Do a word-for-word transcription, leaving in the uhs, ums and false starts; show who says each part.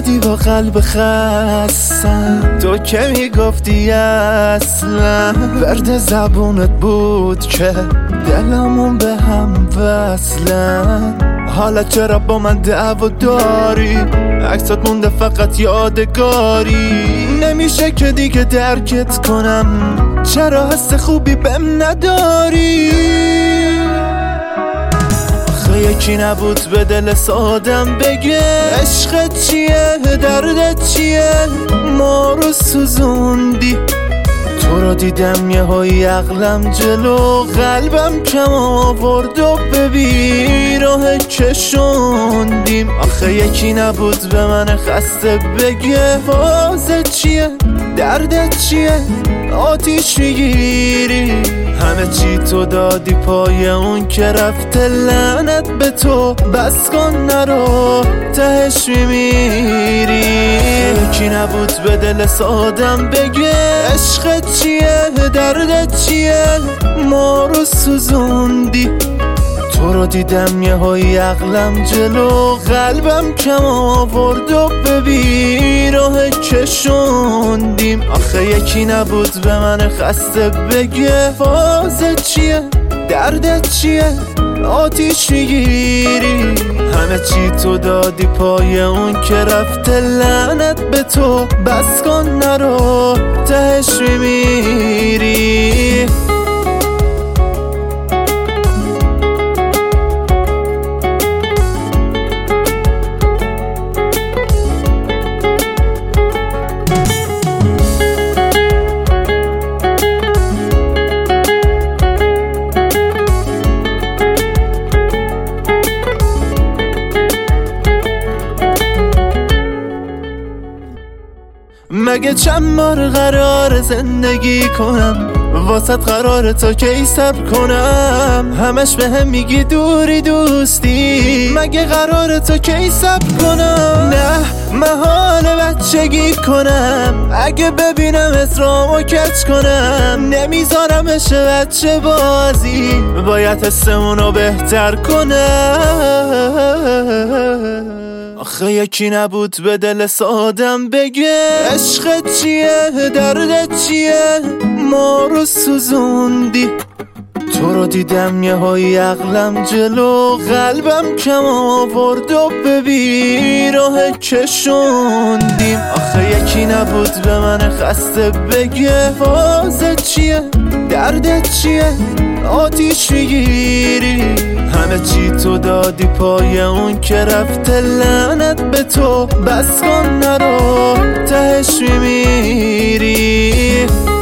Speaker 1: اومدی با قلب خستم، تو که میگفتی اصلا ورد زبونت بود که دلمون به هم وصلن. حالا چرا با من دعوا داری؟ عکسات مونده فقط یادگاری. نمیشه که دیگه درکت کنم، چرا حس خوبی بهم نداری؟ آخه یکی نبود به دل سادم بگه عشقت چیه، دردت چیه، ما رو سوزوندی. تو رو دیدم یه های عقلم جلو، قلبم کم آورد و به بیراه کشوندیم. آخه یکی نبود به من خسته بگه فازت چیه، دردت چیه، آتیش میگیری. همه چی تو دادی پای اون که رفته، لعنت به تو بس کن نرو تهش میمیری. یکی نبود به دل سادم بگه عشقت چیه، دردت چیه، ما رو سوزوندی. تو رو دیدم یه های عقلم جلو، قلبم کم آورد و به بیراه کشوندیم. آخه یکی نبود به من خسته بگه فازت چیه، دردت چیه، آتیش میگیری. همه چی تو دادی پای اون که رفته، لعنت به تو بس کن نرو تهش میمیری. مگه چند بار قرار زندگی کنم، واسط قرار تا کی صبر کنم؟ همش به هم میگی دوری دوستی، مگه قرار تا کی صبر کنم؟ نه محال بچگی کنم، اگه ببینم اسرامو کچ کنم. نمیذارم بشه بچه بازی، باید حسمونو بهتر کنم. آخه یکی نبود به دل سادم بگه عشقت چیه، دردت چیه، ما رو سوزوندی. تو رو دیدم یه های عقلم جلو، قلبم کم آورد و به بیراه کشوندیم. آخه یکی نبود به من خسته بگه فازت چیه، دردت چیه، آتیش میگیری. همه چی تو دادی پای اون که رفته، لعنت به تو بس کن نرو تهش میمیری.